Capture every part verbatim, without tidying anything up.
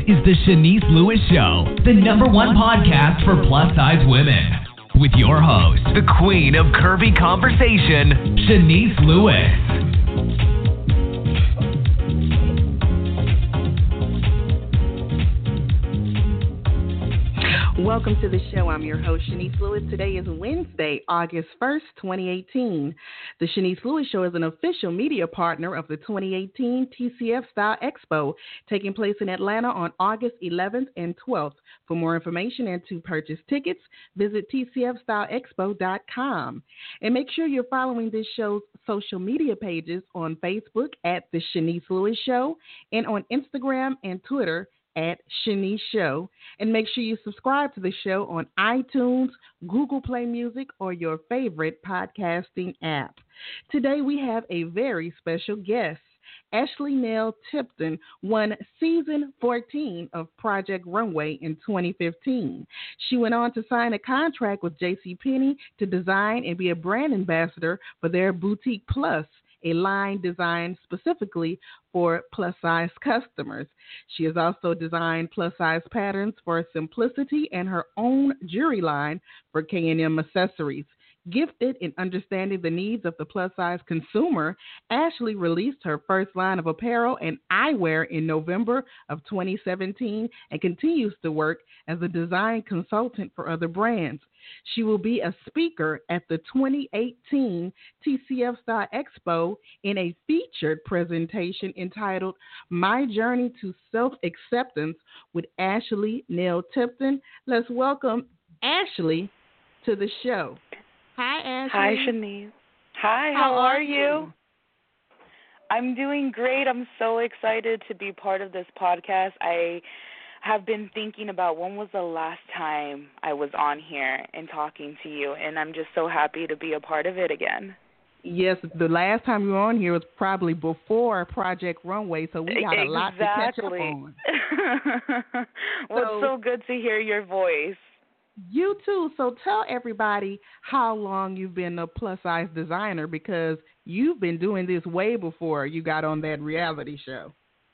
is the Shanice Lewis Show, the number one podcast for plus-size women. With your host, the queen of curvy conversation, Shanice Lewis. Welcome to the show. I'm your host, Shanice Lewis. Today is Wednesday, August first, twenty eighteen. The Shanice Lewis Show is an official media partner of the twenty eighteen T C F Style Expo, taking place in Atlanta on August eleventh and twelfth. For more information and to purchase tickets, visit T C F style expo dot com. And make sure you're following this show's social media pages on Facebook at The Shanice Lewis Show and on Instagram and Twitter at Shanice Show. And make sure you subscribe to the show on iTunes, Google Play Music, or your favorite podcasting app. Today we have a very special guest. Ashley Nell Tipton won season fourteen of Project Runway in twenty fifteen. She went on to sign a contract with JCPenney to design and be a brand ambassador for their Boutique Plus, a line designed specifically for plus-size customers. She has also designed plus-size patterns for Simplicity and her own jewelry line for K and M Accessories. Gifted in understanding the needs of the plus-size consumer, Ashley released her first line of apparel and eyewear in November of twenty seventeen and continues to work as a design consultant for other brands. She will be a speaker at the twenty eighteen T C F Style Expo in a featured presentation entitled My Journey to Self-Acceptance with Ashley Nell Tipton. Let's welcome Ashley to the show. Hi, Ashley. Hi, Shanice. Hi, how, how are, are you? you? I'm doing great. I'm so excited to be part of this podcast. I have been thinking about when was the last time I was on here and talking to you, and I'm just so happy to be a part of it again. Yes, the last time you were on here was probably before Project Runway, so we got a exactly. lot to catch up on. Well, so, it's so good to hear your voice. You too. So tell everybody how long you've been a plus-size designer, because you've been doing this way before you got on that reality show.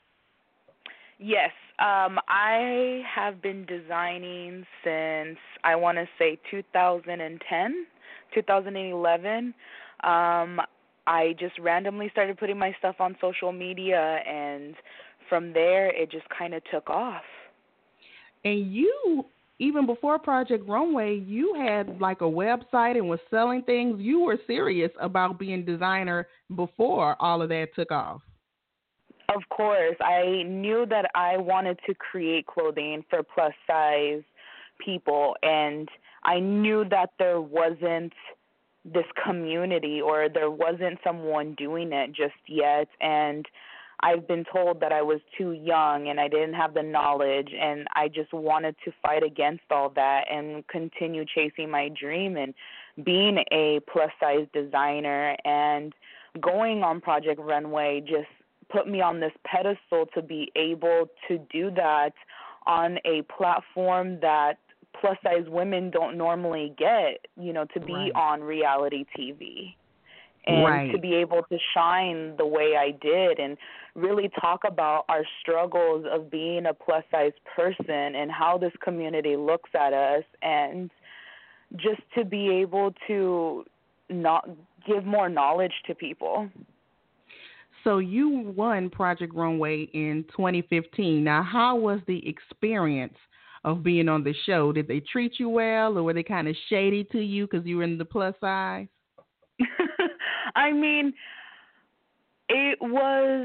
Yes. Um, I have been designing since, I want to say, two thousand ten, two thousand eleven. Um, I just randomly started putting my stuff on social media, and from there, it just kind of took off. And you... Even before Project Runway, you had like a website and was selling things. You were serious about being designer before all of that took off. Of course. I knew that I wanted to create clothing for plus size people, and I knew that there wasn't this community or there wasn't someone doing it just yet, and I've been told that I was too young and I didn't have the knowledge, and I just wanted to fight against all that and continue chasing my dream and being a plus-size designer. And going on Project Runway just put me on this pedestal to be able to do that on a platform that plus-size women don't normally get, you know, to be right. on reality T V. And right. to be able to shine the way I did and really talk about our struggles of being a plus-size person and how this community looks at us, and just to be able to not give more knowledge to people. So you won Project Runway in twenty fifteen. Now, how was the experience of being on the show? Did they treat you well, or were they kind of shady to you because you were in the plus size? I mean, it was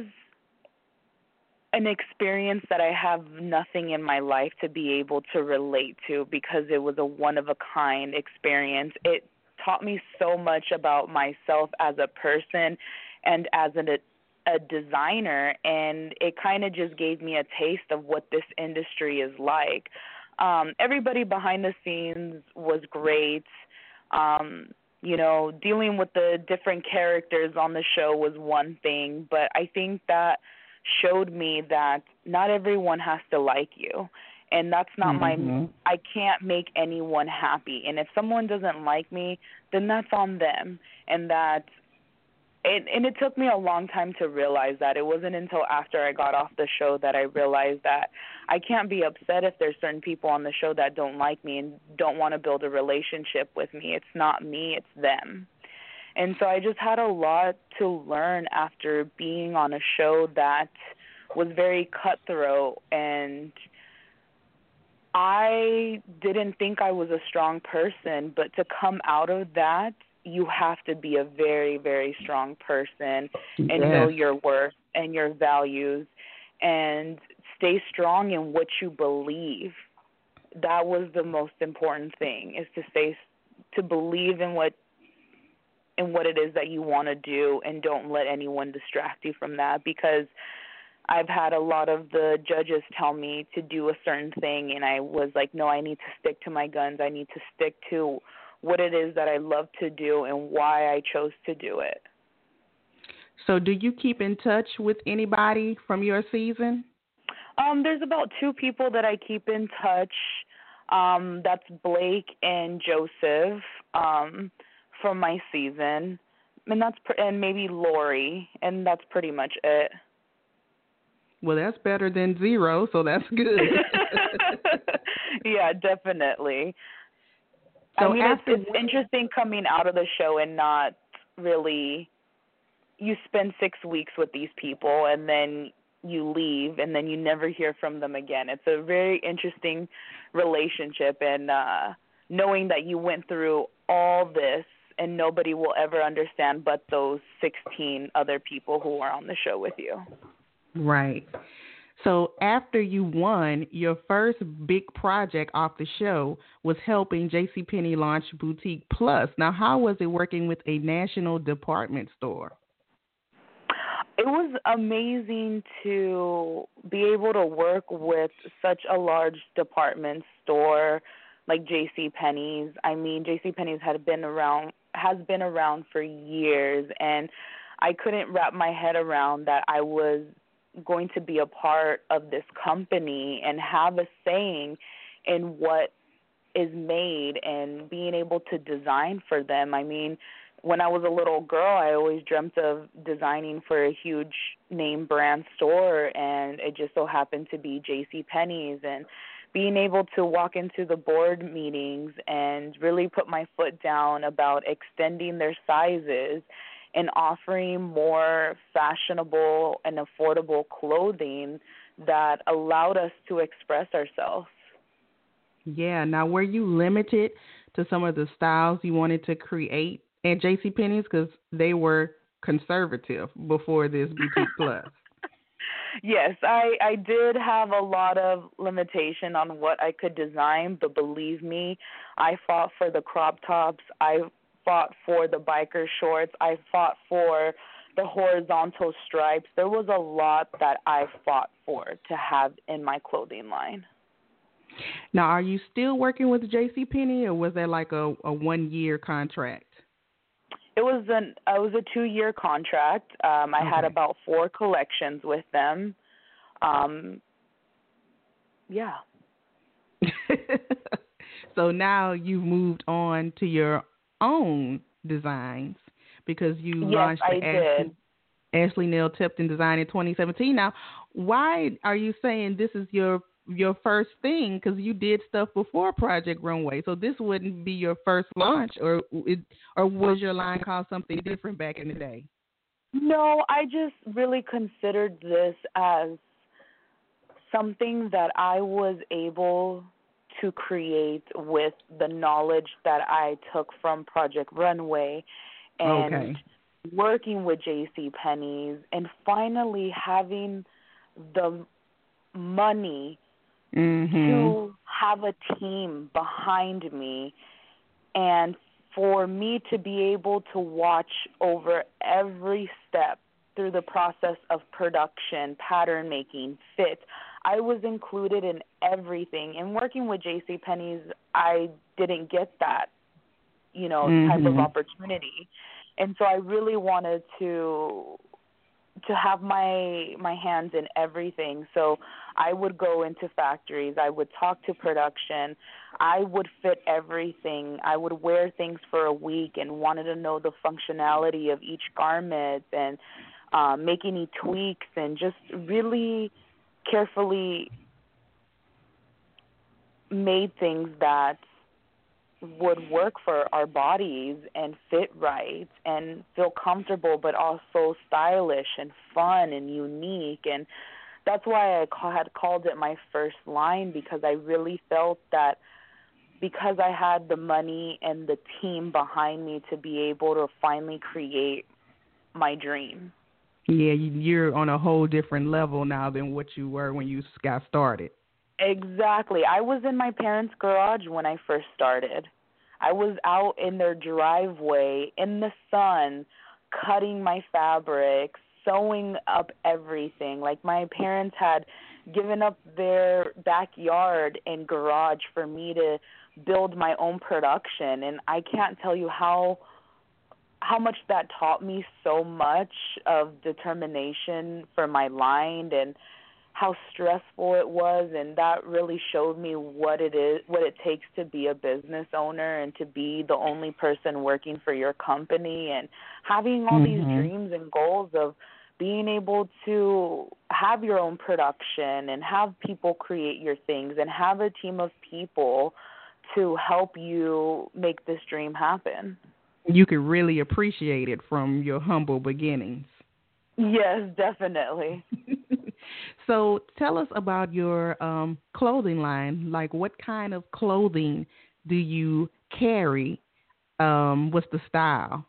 an experience that I have nothing in my life to be able to relate to, because it was a one-of-a-kind experience. It taught me so much about myself as a person and as a, a designer, and it kind of just gave me a taste of what this industry is like. Um, everybody behind the scenes was great. Um You know, dealing with the different characters on the show was one thing, but I think that showed me that not everyone has to like you, and that's not mm-hmm. my, I can't make anyone happy, and if someone doesn't like me, then that's on them, and that it, and it took me a long time to realize that. It wasn't until after I got off the show that I realized that I can't be upset if there's certain people on the show that don't like me and don't want to build a relationship with me. It's not me, it's them. And so I just had a lot to learn after being on a show that was very cutthroat, and I didn't think I was a strong person, but to come out of that, you have to be a very, very strong person and Yes. know your worth and your values and stay strong in what you believe. That was the most important thing, is to stay, to believe in what in what it is that you want to do, and don't let anyone distract you from that, because I've had a lot of the judges tell me to do a certain thing, and I was like, no, I need to stick to my guns. I need to stick to what it is that I love to do and why I chose to do it. So do you keep in touch with anybody from your season? Um, there's about two people that I keep in touch. Um, that's Blake and Joseph um, from my season, and that's pr- and maybe Lori, and that's pretty much it. Well, that's better than zero, so that's good. Yeah, definitely. So I mean, after it's, it's interesting coming out of the show and not really, you spend six weeks with these people and then you leave and then you never hear from them again. It's a very interesting relationship, and uh, knowing that you went through all this and nobody will ever understand but those sixteen other people who are on the show with you. Right. So after you won, your first big project off the show was helping JCPenney launch Boutique Plus. Now, how was it working with a national department store? It was amazing to be able to work with such a large department store like JCPenney's. I mean, JCPenney's had been around, has been around for years, and I couldn't wrap my head around that I was going to be a part of this company and have a saying in what is made and being able to design for them. I mean, when I was a little girl, I always dreamt of designing for a huge name brand store, and it just so happened to be JCPenney's, and being able to walk into the board meetings and really put my foot down about extending their sizes and offering more fashionable and affordable clothing that allowed us to express ourselves. Yeah. Now, were you limited to some of the styles you wanted to create at JCPenney's, because they were conservative before this Boutique Plus? Yes, I, I did have a lot of limitation on what I could design, but believe me, I fought for the crop tops. I fought for the biker shorts. I fought for the horizontal stripes. There was a lot that I fought for to have in my clothing line. Now, are you still working with JCPenney, or was that like a, a one-year contract? It was an it was a two-year contract. Um, I Okay. had about four collections with them. Um, yeah. So now you've moved on to your own designs, because you Yes, launched I the Ashley, did. Ashley Neal Tipton design in twenty seventeen. Now, why are you saying this is your your first thing? Because you did stuff before Project Runway, so this wouldn't be your first launch, or it, or was your line called something different back in the day? No, I just really considered this as something that I was able to create with the knowledge that I took from Project Runway and Okay. working with JCPenney's and finally having the money Mm-hmm. to have a team behind me, and for me to be able to watch over every step through the process of production, pattern making, fit. I was included in everything. And working with JCPenney's, I didn't get that, you know, Mm-hmm. type of opportunity. And so I really wanted to to have my my hands in everything. So I would go into factories, I would talk to production, I would fit everything. I would wear things for a week and wanted to know the functionality of each garment and um, make any tweaks and just really carefully made things that would work for our bodies and fit right and feel comfortable, but also stylish and fun and unique. And that's why I had called it my first line, because I really felt that because I had the money and the team behind me to be able to finally create my dream. Yeah, you're on a whole different level now than what you were when you got started. Exactly. I was in my parents' garage when I first started. I was out in their driveway in the sun, cutting my fabrics, sewing up everything. Like, my parents had given up their backyard and garage for me to build my own production. And I can't tell you how how much that taught me so much of determination for my line and how stressful it was, and that really showed me what it is, what it takes to be a business owner and to be the only person working for your company and having all mm-hmm. these dreams and goals of being able to have your own production and have people create your things and have a team of people to help you make this dream happen. You could really appreciate it from your humble beginnings. Yes, definitely. So tell us about your um, clothing line. Like, what kind of clothing do you carry? Um, what's the style?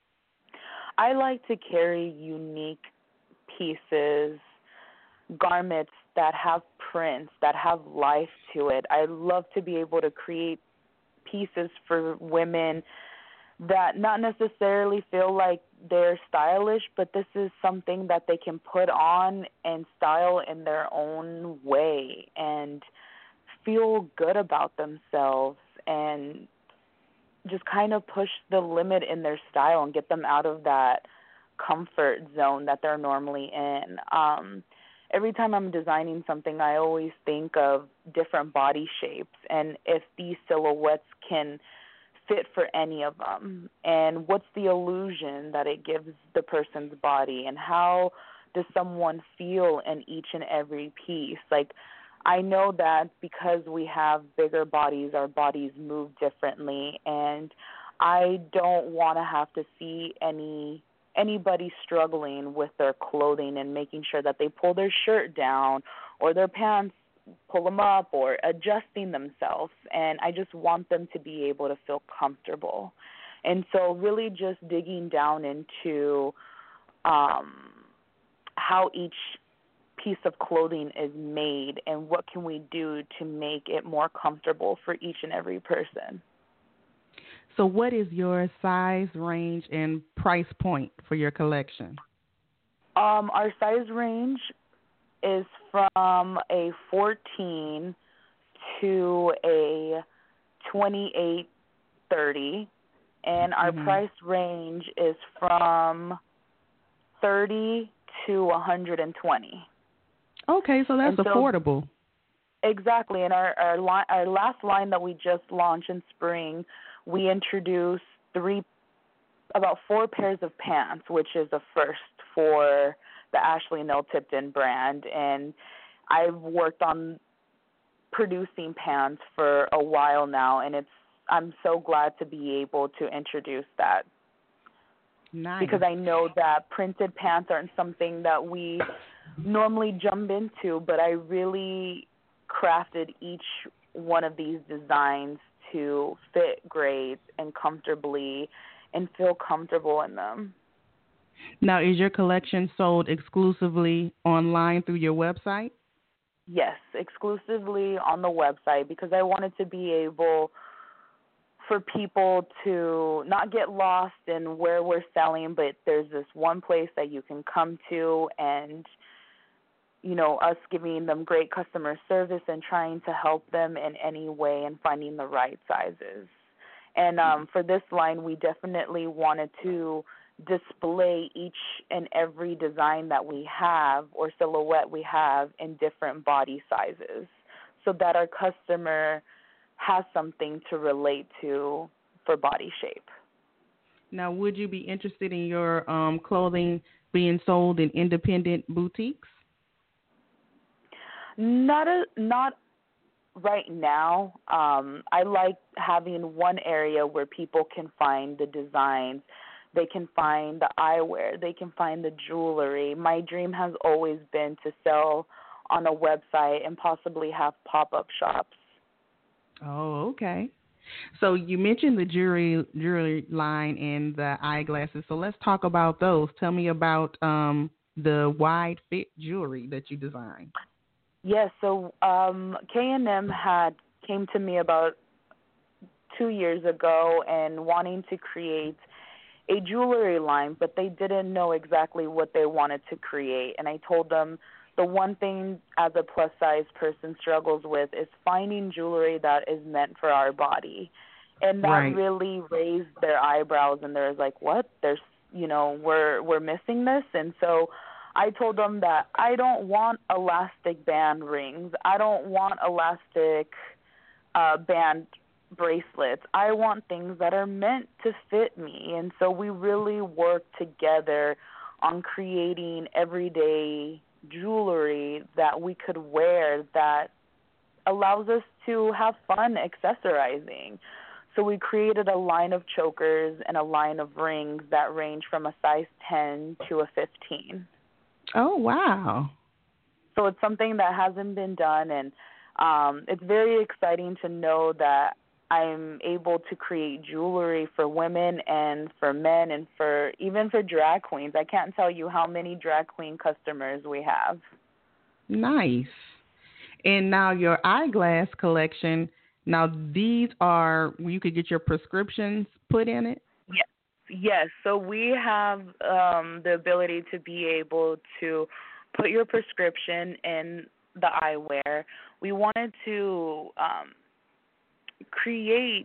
I like to carry unique pieces, garments that have prints, that have life to it. I love to be able to create pieces for women that not necessarily feel like they're stylish, but this is something that they can put on and style in their own way and feel good about themselves and just kind of push the limit in their style and get them out of that comfort zone that they're normally in. Um, every time I'm designing something, I always think of different body shapes and if these silhouettes can fit for any of them, and what's the illusion that it gives the person's body, and how does someone feel in each and every piece. Like, I know that because we have bigger bodies, our bodies move differently, and I don't want to have to see any anybody struggling with their clothing and making sure that they pull their shirt down or their pants pull them up or adjusting themselves, and I just want them to be able to feel comfortable. And so really just digging down into um, how each piece of clothing is made and what can we do to make it more comfortable for each and every person. So what is your size range and price point for your collection? Um, our size range is from a fourteen to a twenty-eight thirty, and our mm-hmm. price range is from thirty to one hundred twenty. Okay, so that's so, affordable. Exactly, and our our, li- our last line that we just launched in spring, we introduced three, about four pairs of pants, which is a first for the Ashley Nell Tipton brand, and I've worked on producing pants for a while now, and it's I'm so glad to be able to introduce that. Nice. Because I know that printed pants aren't something that we normally jump into, but I really crafted each one of these designs to fit great and comfortably and feel comfortable in them. Now, is your collection sold exclusively online through your website? Yes, exclusively on the website, because I wanted to be able for people to not get lost in where we're selling, but there's this one place that you can come to, and, you know, us giving them great customer service and trying to help them in any way and finding the right sizes. And um, for this line, we definitely wanted to display each and every design that we have or silhouette we have in different body sizes so that our customer has something to relate to for body shape. Now, would you be interested in your um, clothing being sold in independent boutiques? Not a, not right now. Um, I like having one area where people can find the designs, they can find the eyewear, they can find the jewelry. My dream has always been to sell on a website and possibly have pop-up shops. Oh, okay. So you mentioned the jewelry jewelry line and the eyeglasses. So let's talk about those. Tell me about um, the wide fit jewelry that you designed. Yes, so um, K and M had came to me about two years ago and wanting to create a jewelry line, but they didn't know exactly what they wanted to create. And I told them the one thing as a plus-size person struggles with is finding jewelry that is meant for our body. And that right. really raised their eyebrows, and they're like, what? There's, you know, we're we're missing this. And so I told them that I don't want elastic band rings. I don't want elastic uh, band bracelets. I want things that are meant to fit me. And so we really worked together on creating everyday jewelry that we could wear that allows us to have fun accessorizing. So we created a line of chokers and a line of rings that range from a size ten to a fifteen. Oh, wow. So it's something that hasn't been done, and um, it's very exciting to know that I'm able to create jewelry for women and for men and for even for drag queens. I can't tell you how many drag queen customers we have. Nice. And now your eyeglass collection, now these are, you could get your prescriptions put in it? Yes. Yes. So we have um, the ability to be able to put your prescription in the eyewear. We wanted to um, create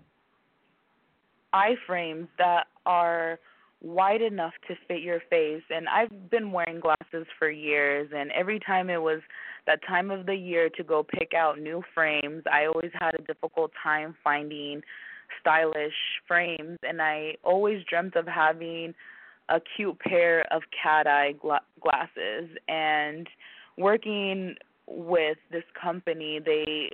eye frames that are wide enough to fit your face. And I've been wearing glasses for years, and every time it was that time of the year to go pick out new frames, I always had a difficult time finding stylish frames, and I always dreamt of having a cute pair of cat eye gla- glasses. And working with this company, they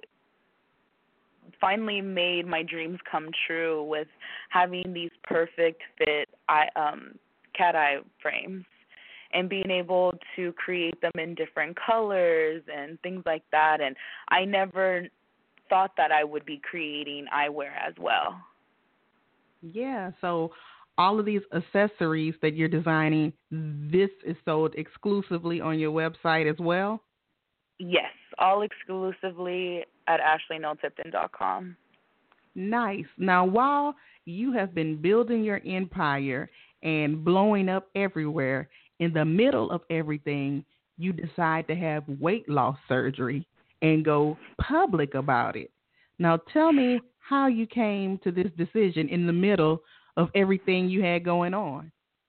finally made my dreams come true with having these perfect fit eye, um, cat eye frames and being able to create them in different colors and things like that. And I never thought that I would be creating eyewear as well. Yeah, so all of these accessories that you're designing, this is sold exclusively on your website as well? Yes, all exclusively at ashley noel tipton dot com. Nice. Now, while you have been building your empire and blowing up everywhere, in the middle of everything, you decide to have weight loss surgery and go public about it. Now, tell me how you came to this decision in the middle of everything you had going on.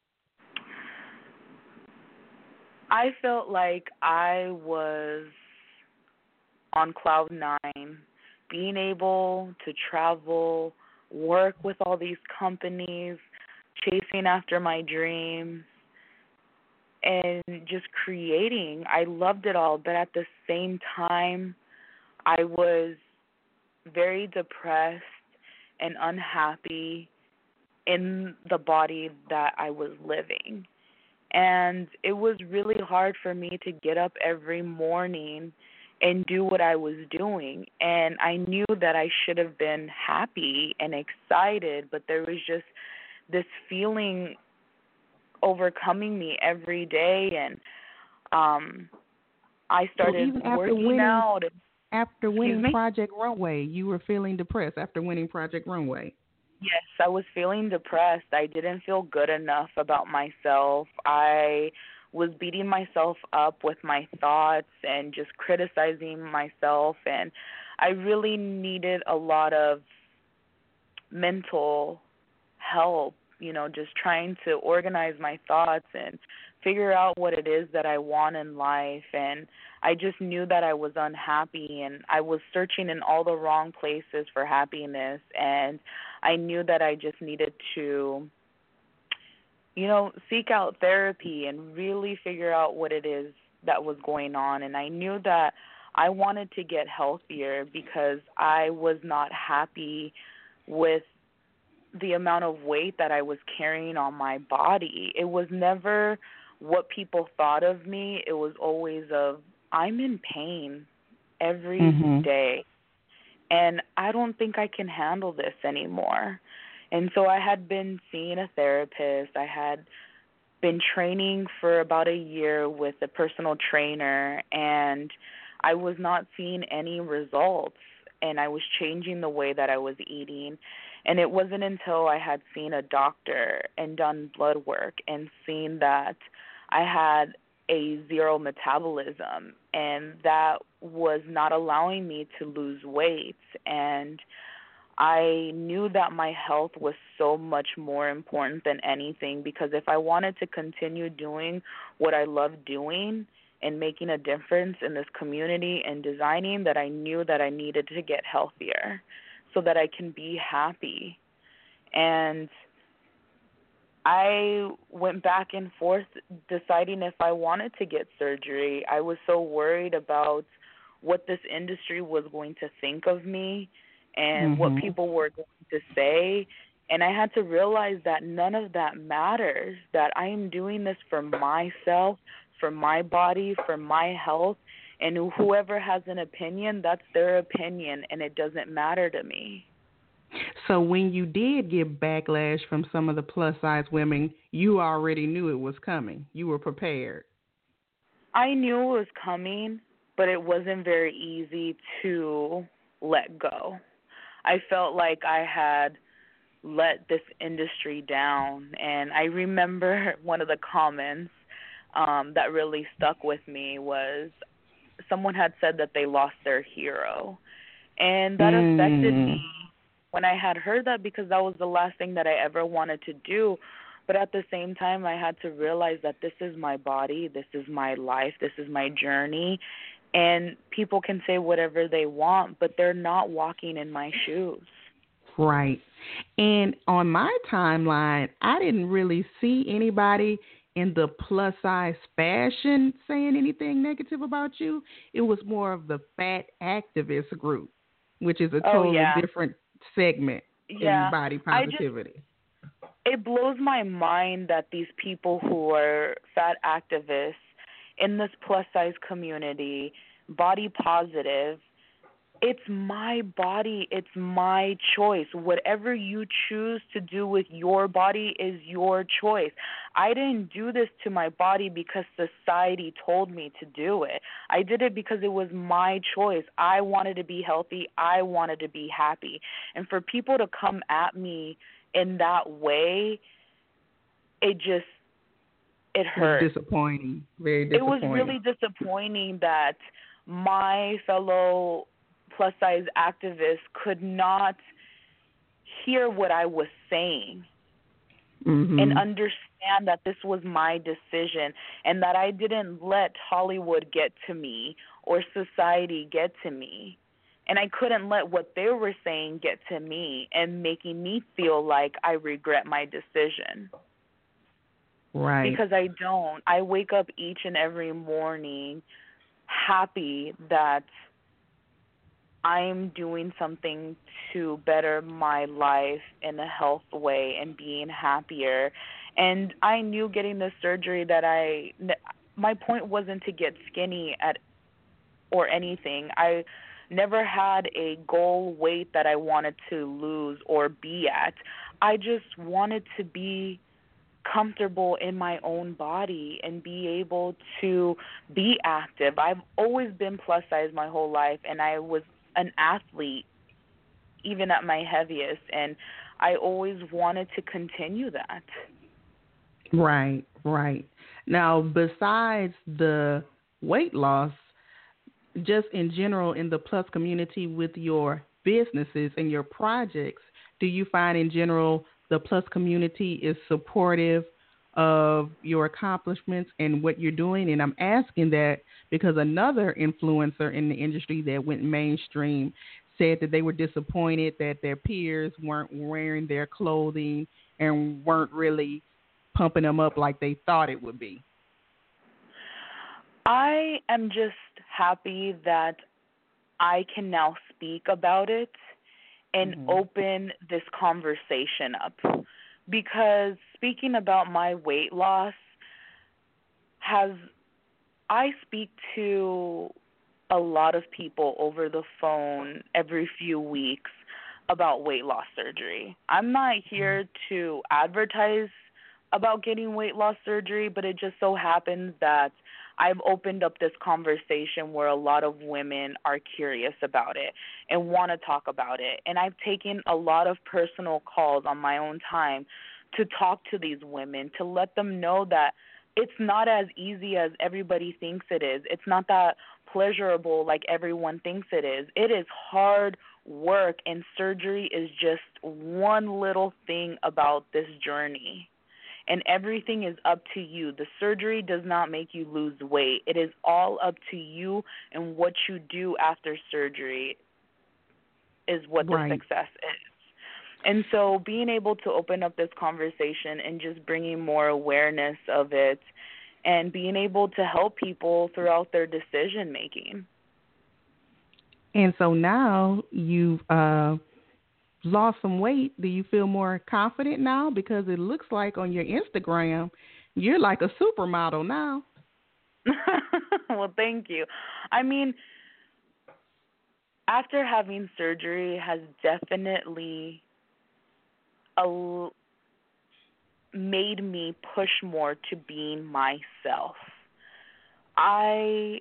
I felt like I was on cloud nine, being able to travel, work with all these companies, chasing after my dreams, and just creating. I loved it all, but at the same time, I was very depressed and unhappy in the body that I was living. And it was really hard for me to get up every morning and do what I was doing. And I knew that I should have been happy and excited, but there was just this feeling overcoming me every day. And um, I started so even after working winning, out. After winning Project Runway, you were feeling depressed after winning Project Runway. Yes, I was feeling depressed. I didn't feel good enough about myself. I was beating myself up with my thoughts and just criticizing myself. And I really needed a lot of mental help, you know, just trying to organize my thoughts and figure out what it is that I want in life. And I just knew that I was unhappy, and I was searching in all the wrong places for happiness. And I knew that I just needed to, you know, seek out therapy and really figure out what it is that was going on. And I knew that I wanted to get healthier because I was not happy with the amount of weight that I was carrying on my body. It was never what people thought of me. It was always of, I'm in pain every mm-hmm. day, and I don't think I can handle this anymore. And so I had been seeing a therapist. I had been training for about a year with a personal trainer, and I was not seeing any results, and I was changing the way that I was eating. And it wasn't until I had seen a doctor and done blood work and seen that I had a zero metabolism, and that was not allowing me to lose weight. And I knew that my health was so much more important than anything, because if I wanted to continue doing what I love doing and making a difference in this community and designing, that I knew that I needed to get healthier so that I can be happy. And I went back and forth deciding if I wanted to get surgery. I was so worried about what this industry was going to think of me and mm-hmm. what people were going to say. And I had to realize that none of that matters, that I am doing this for myself, for my body, for my health. And whoever has an opinion, that's their opinion, and it doesn't matter to me. So when you did get backlash from some of the plus-size women, you already knew it was coming. You were prepared. I knew it was coming, but it wasn't very easy to let go. I felt like I had let this industry down. And I remember one of the comments um, that really stuck with me was someone had said that they lost their hero. And that mm. affected me when I had heard that, because that was the last thing that I ever wanted to do. But at the same time, I had to realize that this is my body, this is my life, this is my journey. And people can say whatever they want, but they're not walking in my shoes. Right. And on my timeline, I didn't really see anybody in the plus size fashion saying anything negative about you. It was more of the fat activist group, which is a totally oh, yeah. different segment yeah. in body positivity. Just, it blows my mind that these people who are fat activists in this plus size community, body positive, it's my body, it's my choice. Whatever you choose to do with your body is your choice. I didn't do this to my body because society told me to do it. I did it because it was my choice. I wanted to be healthy. I wanted to be happy. And for people to come at me in that way, it just, it hurt. It was disappointing. Very disappointing. It was really disappointing that my fellow plus-size activists could not hear what I was saying mm-hmm. and understand that this was my decision and that I didn't let Hollywood get to me or society get to me. And I couldn't let what they were saying get to me and making me feel like I regret my decision. Right. Because I don't. I wake up each and every morning happy that I'm doing something to better my life in a health way and being happier. And I knew getting the surgery that I, my point wasn't to get skinny at or anything. I never had a goal weight that I wanted to lose or be at. I just wanted to be comfortable in my own body and be able to be active. I've always been plus size my whole life, and I was an athlete even at my heaviest, and I always wanted to continue that. Right, right. Now, besides the weight loss, just in general in the plus community with your businesses and your projects, do you find in general the Plus community is supportive of your accomplishments and what you're doing. And I'm asking that because another influencer in the industry that went mainstream said that they were disappointed that their peers weren't wearing their clothing and weren't really pumping them up like they thought it would be. I am just happy that I can now speak about it and mm-hmm. open this conversation up. Because speaking about my weight loss has, I speak to a lot of people over the phone every few weeks about weight loss surgery. I'm not here to advertise about getting weight loss surgery, but it just so happens that I've opened up this conversation where a lot of women are curious about it and want to talk about it. And I've taken a lot of personal calls on my own time to talk to these women, to let them know that it's not as easy as everybody thinks it is. It's not that pleasurable like everyone thinks it is. It is hard work, and surgery is just one little thing about this journey. And everything is up to you. The surgery does not make you lose weight. It is all up to you, and what you do after surgery is what the right. success is. And so being able to open up this conversation and just bringing more awareness of it and being able to help people throughout their decision making. And so now you've uh, lost some weight. Do you feel more confident now? Because it looks like on your Instagram, you're like a supermodel now. Well, thank you. I mean, after having surgery has definitely a, made me push more to being myself. I,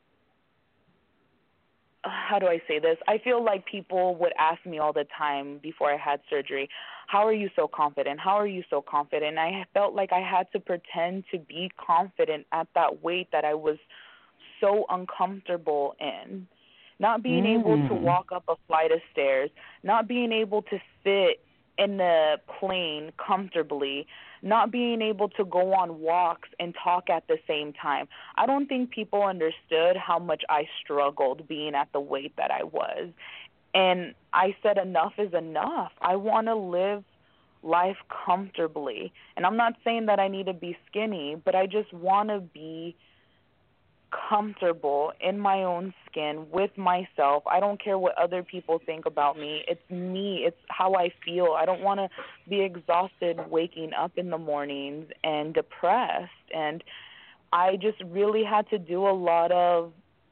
how do I say this? I feel like people would ask me all the time before I had surgery, how are you so confident? How are you so confident? And I felt like I had to pretend to be confident at that weight that I was so uncomfortable in. Not being mm. able to walk up a flight of stairs, not being able to sit in the plane comfortably, not being able to go on walks and talk at the same time. I don't think people understood how much I struggled being at the weight that I was. And I said enough is enough. I want to live life comfortably. And I'm not saying that I need to be skinny, but I just want to be comfortable in my own skin with myself. I don't care what other people think about me. It's me. It's how I feel. I don't want to be exhausted waking up in the mornings and depressed. And I just really had to do a lot of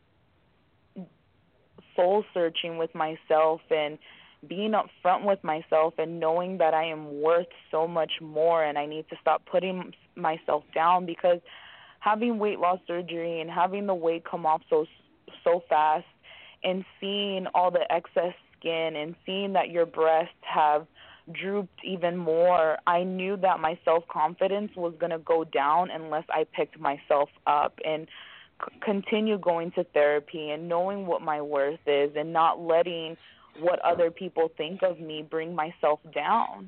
soul searching with myself and being upfront with myself and knowing that I am worth so much more, and I need to stop putting myself down, because having weight loss surgery and having the weight come off so so fast and seeing all the excess skin and seeing that your breasts have drooped even more, I knew that my self-confidence was going to go down unless I picked myself up and c- continue going to therapy and knowing what my worth is and not letting what other people think of me bring myself down.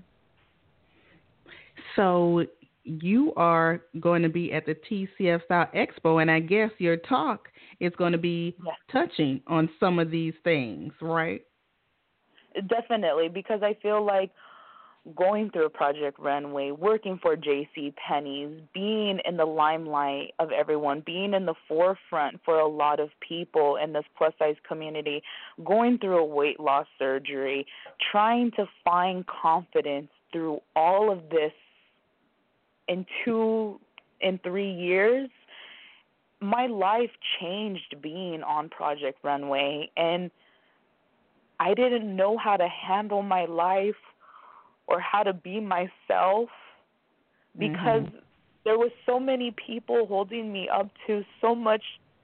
So you are going to be at the T C F Style Expo, and I guess your talk is going to be yes. touching on some of these things, right? Definitely, because I feel like going through Project Runway, working for J C Penney's, being in the limelight of everyone, being in the forefront for a lot of people in this plus-size community, going through a weight loss surgery, trying to find confidence through all of this in two, in three years, my life changed being on Project Runway, and I didn't know how to handle my life or how to be myself because mm-hmm. there was so many people holding me up to so much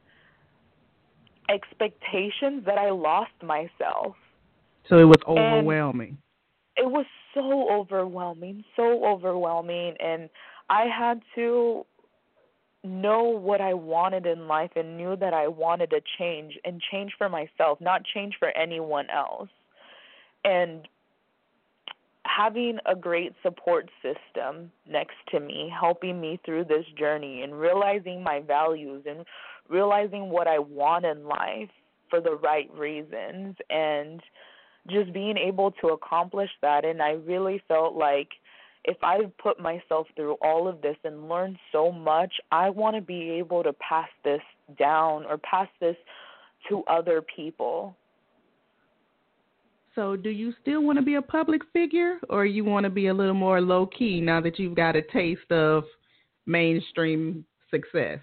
expectations that I lost myself. So it was overwhelming. And it was so overwhelming, so overwhelming, and I had to know what I wanted in life and knew that I wanted to change and change for myself, not change for anyone else. And having a great support system next to me, helping me through this journey and realizing my values and realizing what I want in life for the right reasons and just being able to accomplish that. And I really felt like if I've put myself through all of this and learned so much, I want to be able to pass this down or pass this to other people. So do you still want to be a public figure, or you want to be a little more low-key now that you've got a taste of mainstream success?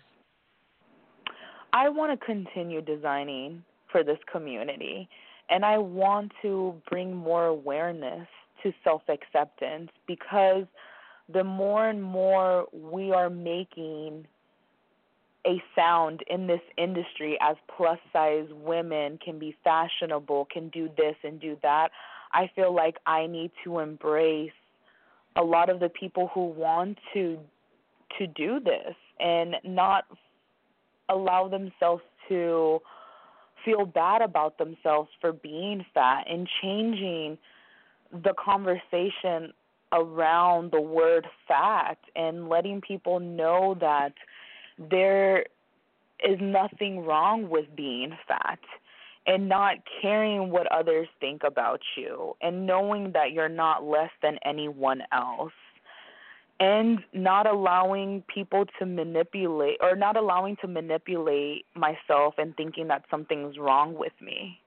I want to continue designing for this community, and I want to bring more awareness to self-acceptance, because the more and more we are making a sound in this industry as plus-size women can be fashionable, can do this and do that, I feel like I need to embrace a lot of the people who want to to do this and not allow themselves to feel bad about themselves for being fat, and changing the conversation around the word fat and letting people know that there is nothing wrong with being fat, and not caring what others think about you, and knowing that you're not less than anyone else, and not allowing people to manipulate or not allowing to manipulate myself and thinking that something's wrong with me.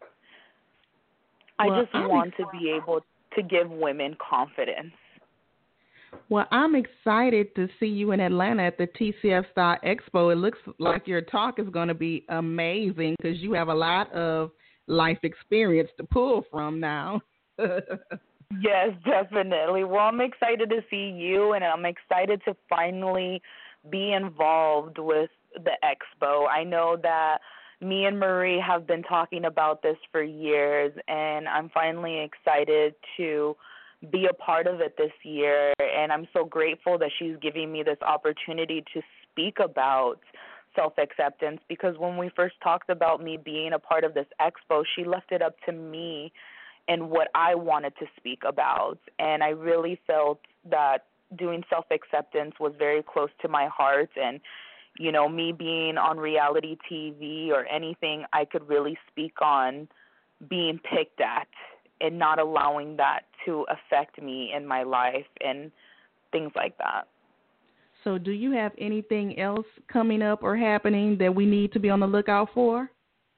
Well, I just I'm want to be able to give women confidence. Well, I'm excited to see you in Atlanta at the T C F Style Expo. It looks like your talk is going to be amazing because you have a lot of life experience to pull from now. Yes, definitely. Well, I'm excited to see you, and I'm excited to finally be involved with the expo. I know that me and Marie have been talking about this for years, and I'm finally excited to be a part of it this year, and I'm so grateful that she's giving me this opportunity to speak about self-acceptance, because when we first talked about me being a part of this expo, she left it up to me and what I wanted to speak about, and I really felt that doing self-acceptance was very close to my heart, and, you know, me being on reality T V or anything, I could really speak on being picked at and not allowing that to affect me in my life and things like that. So do you have anything else coming up or happening that we need to be on the lookout for?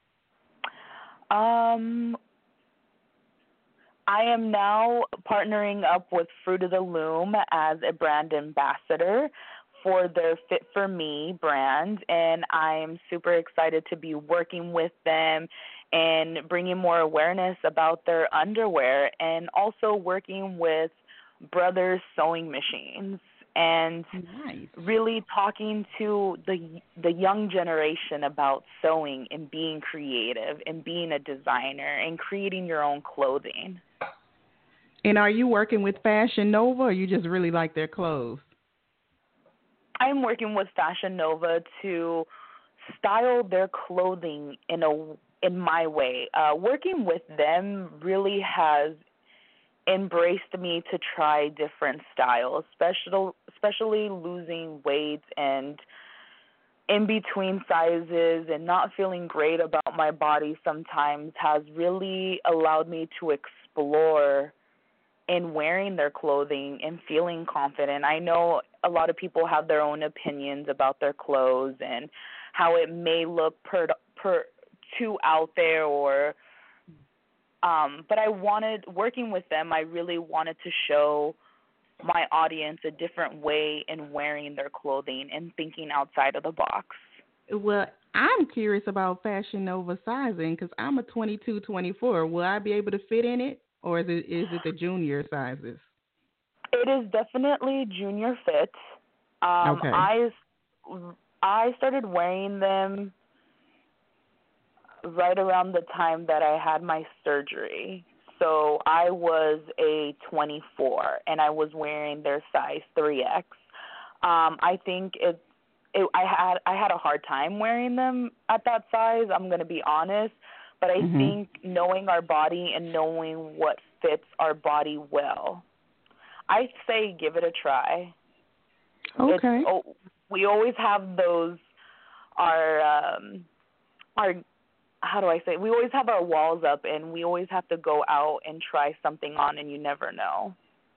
Um, I am now partnering up with Fruit of the Loom as a brand ambassador for their Fit For Me brand, and I'm super excited to be working with them and bringing more awareness about their underwear, and also working with Brothers Sewing Machines and nice. really talking to the the young generation about sewing and being creative and being a designer and creating your own clothing. And are you working with Fashion Nova, or you just really like their clothes? I'm working with Fashion Nova to style their clothing in a in my way. Uh, working with them really has embraced me to try different styles, especially especially losing weight and in between sizes and not feeling great about my body sometimes has really allowed me to explore in wearing their clothing and feeling confident. I know a lot of people have their own opinions about their clothes and how it may look per, per too out there, or um, but I wanted, working with them, I really wanted to show my audience a different way in wearing their clothing and thinking outside of the box. Well, I'm curious about Fashion Nova sizing because I'm a twenty-two, twenty-four. Will I be able to fit in it, or is it is it the junior sizes? It is definitely junior fit. Um, okay. I, I started wearing them right around the time that I had my surgery. So I was a twenty-four, and I was wearing their size three X. Um, I think it, it, I had I had a hard time wearing them at that size, I'm going to be honest. But I mm-hmm. think knowing our body and knowing what fits our body well. I say give it a try. Okay. It's, oh, we always have those, our, um, our, how do I say, we always have our walls up, and we always have to go out and try something on, and you never know.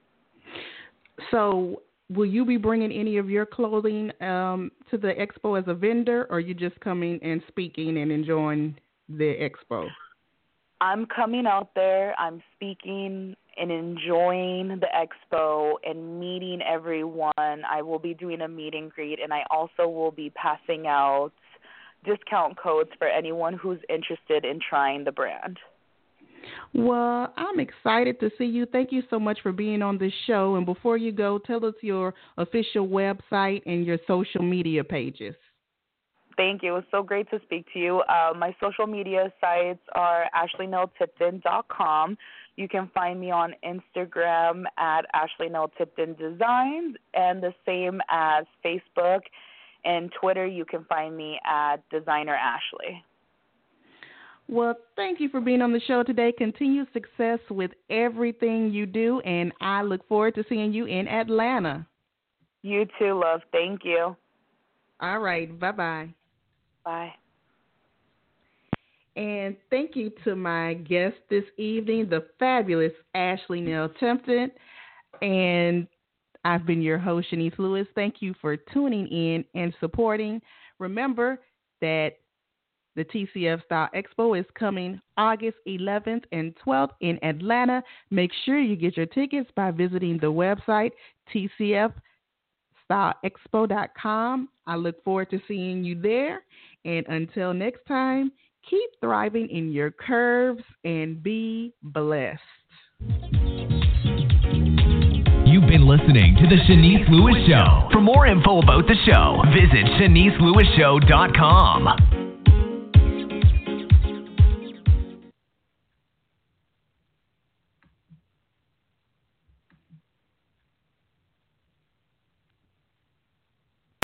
So will you be bringing any of your clothing um, to the expo as a vendor, or are you just coming and speaking and enjoying the expo? I'm coming out there, I'm speaking and enjoying the expo and meeting everyone. I will be doing a meet and greet, and I also will be passing out discount codes for anyone who's interested in trying the brand. Well, I'm excited to see you. Thank you so much for being on this show. And before you go, tell us your official website and your social media pages. Thank you. It was so great to speak to you. Uh, my social media sites are ashley nell tipton dot com. You can find me on Instagram at ashley nell tipton designs, and the same as Facebook and Twitter. You can find me at Designer Ashley. Well, thank you for being on the show today. Continued success with everything you do, and I look forward to seeing you in Atlanta. You too, love. Thank you. All right. Bye-bye. Bye. And thank you to my guest this evening, the fabulous Ashley Nell Tipton. And I've been your host, Shanice Lewis. Thank you for tuning in and supporting. Remember that the T C F Style Expo is coming August eleventh and twelfth in Atlanta. Make sure you get your tickets by visiting the website, T C F style expo dot com. I look forward to seeing you there. And until next time, keep thriving in your curves and be blessed. You've been listening to The Shanice Lewis Show. For more info about the show, visit shanice lewis show dot com.